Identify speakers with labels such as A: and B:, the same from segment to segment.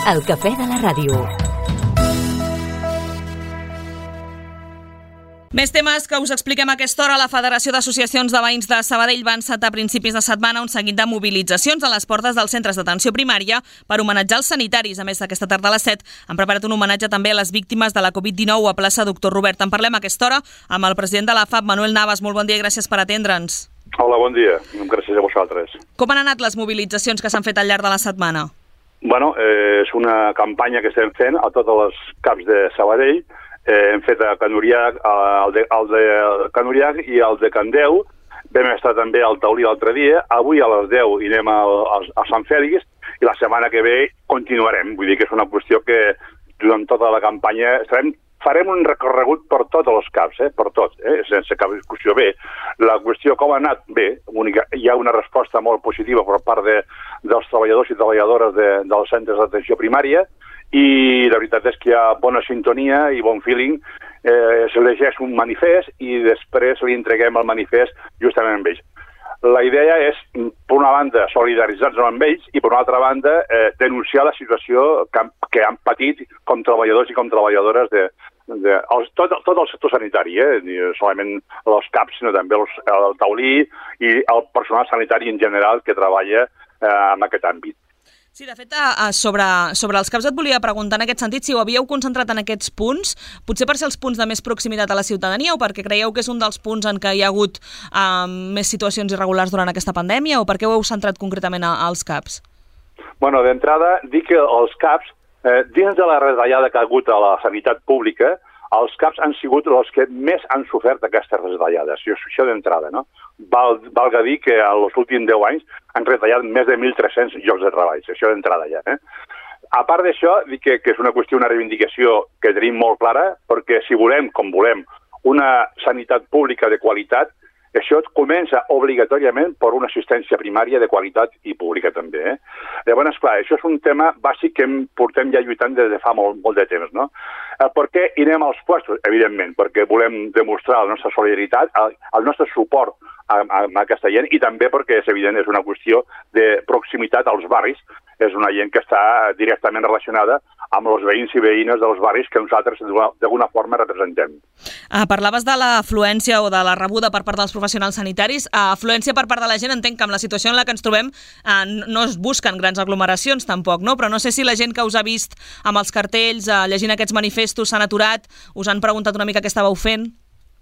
A: El cafè de la ràdio.
B: Més temes que us expliquem a aquesta hora. La Federació d'Associacions de Veïns de Sabadell va encetar a principis de setmana un seguit de mobilitzacions a les portes dels centres d'atenció primària per homenatjar els sanitaris. A més, aquesta tarda a les 7 han preparat un homenatge també a les víctimes de la Covid-19 a plaça Doctor Robert. En parlem a aquesta hora amb el president de la FAP, Manuel Navas. Molt bon dia i gràcies per atendre'ns.
C: Hola, bon dia. Gràcies a vosaltres.
B: Com han anat les mobilitzacions que s'han fet al llarg de la setmana?
C: Bueno, és una campanya que estem fent a tots els CAPs de Sabadell. Hem fet a Can Uriach, el de Can Uriach i el de Can Deu. Vam estar també al Taulí l'altre dia. Avui a les 10 irem a Sant Fèlix i la setmana que ve continuarem. Vull dir que és una qüestió que durant tota la campanya farem un recorregut per tots els CAPs, per tots, sense cap discussió. Bé, la qüestió com ha anat? Bé, hi ha una resposta molt positiva per part dels treballadors i treballadores dels centres d'atenció primària, i la veritat és que hi ha bona sintonia i bon feeling. Se llegeix un manifest i després li entreguem el manifest justament amb ells. La idea és, per una banda, solidaritzar-nos amb ells i, per una altra banda, denunciar la situació que han patit com treballadors i com treballadores de tot el sector sanitari, no solament els CAPs, sinó també el Taulí i el personal sanitari en general que treballa en aquest àmbit.
B: Sí, de fet, sobre els CAPs et volia preguntar en aquest sentit si ho havíeu concentrat en aquests punts, potser per ser els punts de més proximitat a la ciutadania o perquè creieu que és un dels punts en què hi ha hagut més situacions irregulars durant aquesta pandèmia, o per què ho heu centrat concretament als CAPs?
C: Bueno, d'entrada, dic que els CAPs, dins de la retallada que ha hagut a la sanitat pública, els CAPs han sigut els que més han sofert aquestes retallades. Això d'entrada, no? Valga dir que en els últims 10 anys han retallat més de 1.300 llocs de treball. Això d'entrada ja. A part d'això, dic que és una qüestió, una reivindicació que tenim molt clara, perquè si volem, com volem, una sanitat pública de qualitat, això comença obligatòriament per una assistència primària de qualitat i pública també. Llavors, clar, això és un tema bàsic que portem ja lluitant des de fa molt de temps, no? Per què anem als puestos? Evidentment, perquè volem demostrar la nostra solidaritat, el nostre suport a aquesta gent, i també perquè, és evident, és una qüestió de proximitat als barris. És una gent que està directament relacionada amb els veïns i veïnes dels barris que nosaltres d'alguna forma representem.
B: Parlaves de l'afluència o de la rebuda per part dels professionals sanitaris. Afluència per part de la gent, entenc que amb la situació en la que ens trobem no es busquen grans aglomeracions tampoc, no? Però no sé si la gent que us ha vist amb els cartells, llegint aquests manifestos, s'han aturat, us han preguntat una mica què estàveu fent?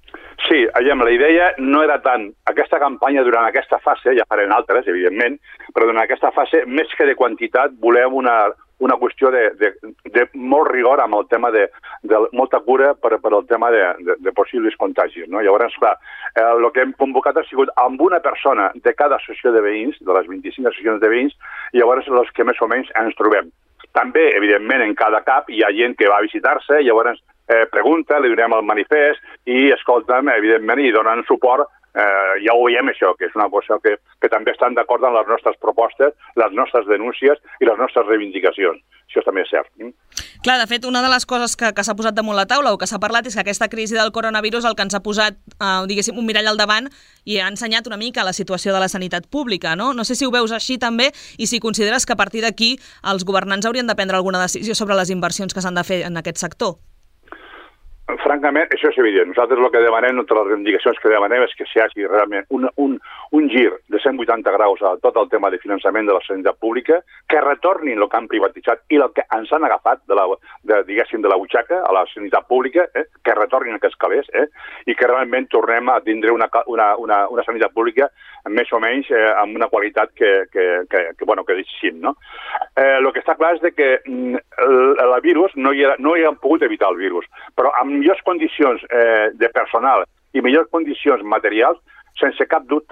C: Sí, la idea no era tant aquesta campanya durant aquesta fase, ja farem altres, evidentment, però durant aquesta fase, més que de quantitat, volem una qüestió de molt rigor amb el tema de molta cura per al tema de possibles contagis, no? Llavors, clar, el que hem convocat ha sigut amb una persona de cada associació de veïns, de les 25 associacions de veïns, i llavors els que més o menys ens trobem. També, evidentment, en cada CAP hi ha gent que va a visitar-se, llavors pregunta, li donem el manifest i escolta'm, evidentment, i donen suport. Ja ho veiem, això, que és una cosa que també estan d'acord amb les nostres propostes, les nostres denúncies i les nostres reivindicacions. Això també és cert.
B: Clar, de fet, una de les coses que s'ha posat damunt la taula o que s'ha parlat és que aquesta crisi del coronavirus el que ens ha posat, diguéssim, un mirall al davant i ha ensenyat una mica la situació de la sanitat pública, no? No sé si ho veus així també i si consideres que a partir d'aquí els governants haurien de prendre alguna decisió sobre les inversions que s'han de fer en aquest sector.
C: Francament, això és evident. Nosaltres el que demanem, entre les reivindicacions que demanem, és que s'hi hagi realment un gir de 180 graus a tot el tema de finançament de la sanitat pública, que retornin el que han privatitzat i el que ens han agafat de la butxaca a la sanitat pública, que retornin aquests calés, i que realment tornem a tindre una sanitat pública més o menys amb una qualitat que deixem, no? El que està clar és que el virus no hi han pogut evitar el virus, però amb millors condicions de personal i millors condicions materials, sense cap dubte,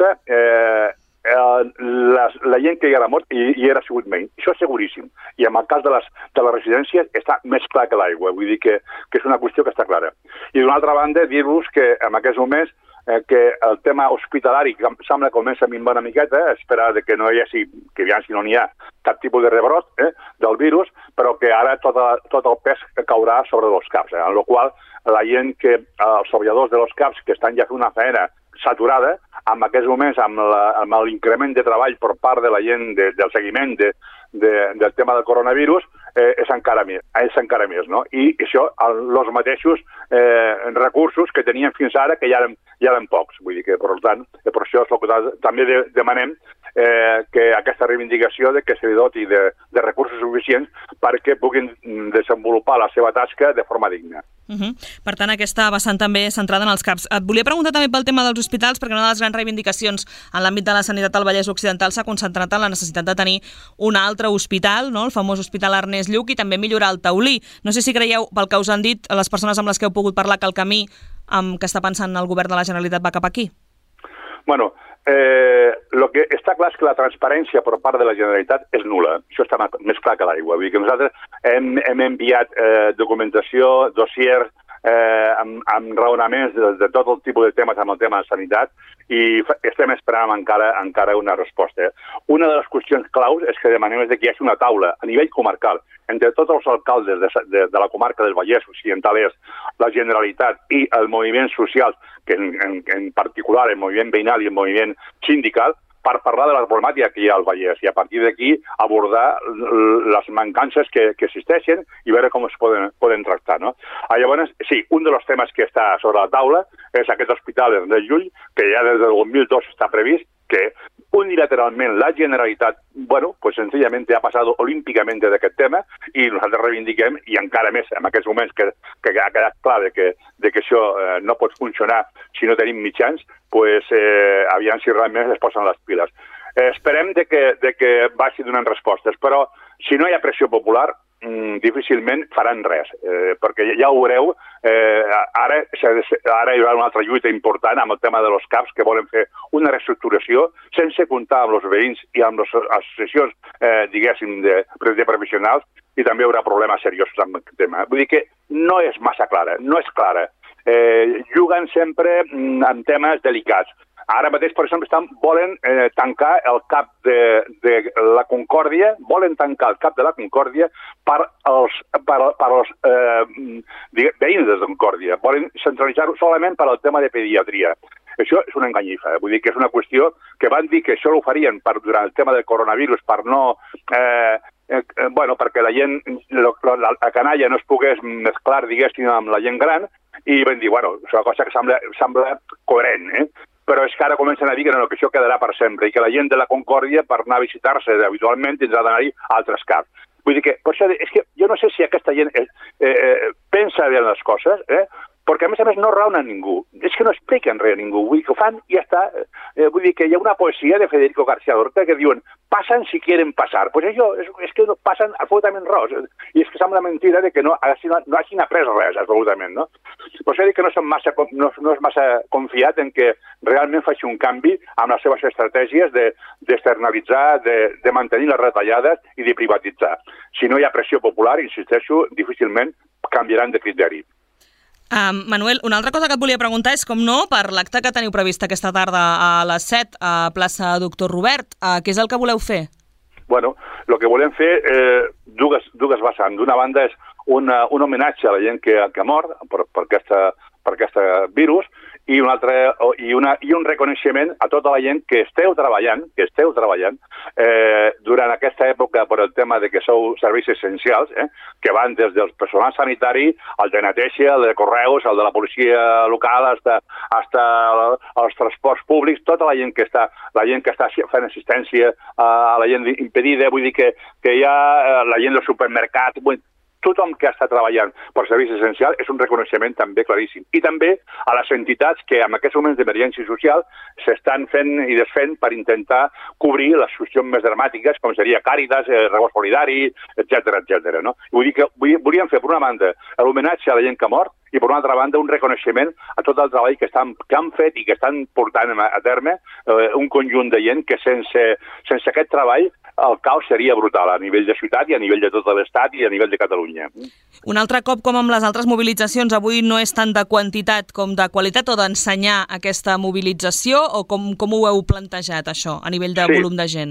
C: la gent que hi era mort hi era sigut menys. Això és seguríssim. I en el cas de les residències està més clar que l'aigua. Vull dir que és una qüestió que està clara. I d'una altra banda, dir-vos que en aquests moments que el tema hospitalari sembla que comença a minvar una miqueta, esperar que no hi hagi, que ja si no n'hi ha cap tipus de rebrot del virus, però que ara tot el pes caurà sobre els CAPs, en la qual la gent els treballadors dels CAPs que estan ja fent una feina saturada, en aquests moments, amb l'increment de treball per part de la gent del seguiment del tema del coronavirus, és encara més, no? I això, els mateixos recursos que tenien fins ara, que ja eren pocs. Vull dir que, per tant, per això és el que també demanem que aquesta reivindicació de que se li doti de recursos suficients perquè puguin desenvolupar la seva tasca de forma digna.
B: Per tant, aquesta vessant també centrada en els CAPs. Et volia preguntar també pel tema dels hospitals, perquè una de les grans reivindicacions en l'àmbit de la sanitat al Vallès Occidental s'ha concentrat en la necessitat de tenir un altre hospital, no? El famós Hospital Ernest Lluch, i també millorar el taulí. No sé si creieu, pel que us han dit les persones amb les que heu pogut parlar, que el camí que està pensant el govern de la Generalitat va cap aquí.
C: Bueno, el que està clar és que la transparència per part de la Generalitat és nul·la. Això està més clar que l'aigua. Vull dir que nosaltres hem enviat documentació, dossiers, amb raonaments de tot el tipus de temes amb el tema de sanitat i estem esperant encara una resposta. Una de les qüestions claus és que demanem que hi hagi una taula a nivell comarcal entre tots els alcaldes de la comarca del Vallès Occidental Est, la Generalitat i els moviments socials, que en particular el moviment veïnal i el moviment sindical, per parlar de la problemàtica que hi ha al Vallès i a partir d'aquí abordar les mancances que existeixen i veure com es poden tractar, no? Llavors, sí, un dels temes que està sobre la taula és aquest hospital Ernest Lluch, que ja des del 2002 està previst, que unilateralment la Generalitat, bueno, pues sencillamente ha passat olímpicament d'aquest tema i nosaltres reivindiquem, i encara més en aquests moments que ha quedat clar que això no pot funcionar si no tenim mitjans, pues aviam si realment es posen les piles. Esperem de que vagi donant respostes, però si no hi ha pressió popular, difícilment faran res, perquè ja ho veureu, ara hi haurà una altra lluita important amb el tema de los CAPs, que volen fer una reestructuració sense comptar amb els veïns i amb les associacions, diguéssim, de professionals, i també hi haurà problemes seriosos amb aquest tema. Vull dir que no és massa clara, no és clara. Juguen sempre amb temes delicats. Ara mateix, per exemple, volen tancar el CAP de la Concòrdia, volen tancar el CAP de la Concòrdia per als veïns de Concòrdia. Volen centralitzar-ho solament per al tema de pediatria. Això és una enganyifa. Vull dir que és una qüestió que van dir que això ho farien durant el tema del coronavirus per no... perquè la gent, la canalla no es pogués mesclar, diguéssim, amb la gent gran, i van dir, bueno, és una cosa que sembla coherent, però és que ara comencen a dir que no, que això quedarà per sempre i que la gent de la Concòrdia, per anar a visitar-se habitualment, tindrà d'anar-hi a altres CAPs. Vull dir que, per això, és que jo no sé si aquesta gent pensa bé en les coses, perquè a més no raona ningú. És que no expliquen res a ningú. Vull dir que ho fan i ja està. Vull dir que hi ha una poesia de Federico García Lorca que diuen passen si quieren passar. Pues això és que no passen absolutament res. I és que sembla mentida de que no hagin après res, absolutament, no? Per això dic que no és massa confiat en que realment faci un canvi amb les seves estratègies d'externalitzar, de mantenir les retallades i de privatitzar. Si no hi ha pressió popular, insisteixo, difícilment canviaran de criteri.
B: Manuel, una altra cosa que et volia preguntar és, com no, per l'acte que teniu previst aquesta tarda a les 7 a plaça Doctor Robert, què és el que voleu fer?
C: Bueno, el que volem fer, dues vessants. D'una banda és un homenatge a la gent que ha mort per aquest virus i un reconeixement a tota la gent que esteu treballant durant aquesta època per el tema de que sou serveis essencials, que van des del personal sanitari, al de neteja, al de correus, al de la policia local, fins als transports públics, tota la gent que està fent assistència a la gent impedida, vull dir que hi ha la gent del supermercat, tothom que està treballant per serveis essencials és un reconeixement també claríssim. I també a les entitats que en aquests moments d'emergència social s'estan fent i desfent per intentar cobrir les situacions més dramàtiques, com seria Càritas, Rebost Solidari, etc. No? Vull dir que volíem fer, per una banda, l'homenatge a la gent que ha mort i, per una altra banda, un reconeixement a tot el treball que han fet i que estan portant a terme un conjunt de gent que sense aquest treball el caos seria brutal a nivell de ciutat i a nivell de tot l'Estat i a nivell de Catalunya.
B: Un altre cop, com amb les altres mobilitzacions, avui no és tant de quantitat com de qualitat o d'ensenyar aquesta mobilització, o com ho heu plantejat, això, a nivell de volum de gent?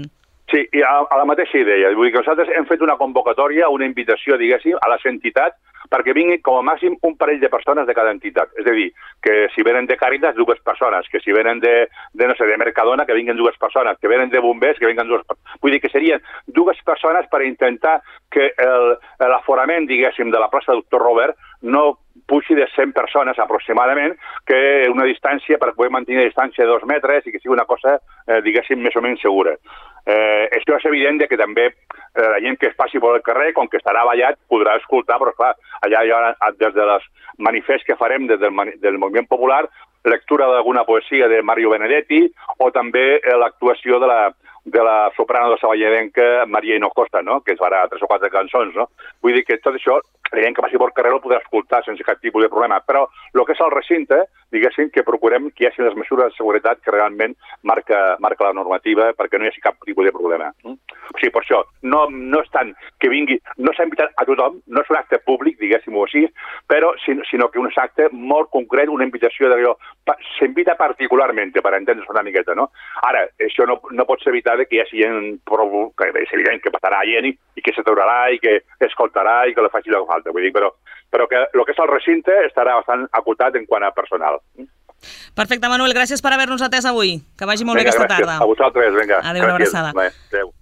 C: Sí, i a la mateixa idea. Vull dir que nosaltres hem fet una convocatòria, una invitació, diguéssim, a les entitats perquè vinguin com a màxim un parell de persones de cada entitat. És a dir, que si venen de Càritas, 2 persones, que si venen de Mercadona, que vinguin 2 persones, que venen de bombers, que vinguen 2 persones. Vull dir que serien 2 persones per intentar que l'aforament, diguéssim, de la plaça Doctor Robert no pugi de 100 persones aproximadament, que una distància, per poder mantenir la distància de 2 metres i que sigui una cosa, diguéssim, més o menys segura. Això és evident que també la gent que es passi per el carrer, com que estarà ballat, podrà escoltar, però clar, allà hi ha, des de les manifests que farem des del Moviment Popular, lectura d'alguna poesia de Mario Benedetti o també l'actuació de la soprano de sabadellenca Maria Hinojosa, no? Que es farà 3 o 4 cançons, no? Vull dir que tot això, la gent que passi pel carrer ho podrà escoltar sense cap tipus de problema, però el que és el recinte, diguéssim que procurem que hi hagi les mesures de seguretat que realment marca la normativa perquè no hi hagi cap tipus de problema. O sigui, per això, no és tant que vingui, no s'ha invitat a tothom, no és un acte públic, diguéssim-ho així, però sinó que un acte molt concret, una invitació d'allò, s'invita particularment, per entendre's una miqueta, no? Ara, això no pot ser evitat que hi hagi gent, que és evident que passarà gent i que s'aturarà i que escoltarà i que li faci el que falta, vull dir, però que el que és el recinte estarà bastant acotat en quant a personal.
B: Perfecte, Manuel, gràcies per haver-nos atès avui. Que vagi molt bé aquesta tarda.
C: Gràcies a vosaltres, vinga.
B: Adéu, una abraçada.
C: Adéu.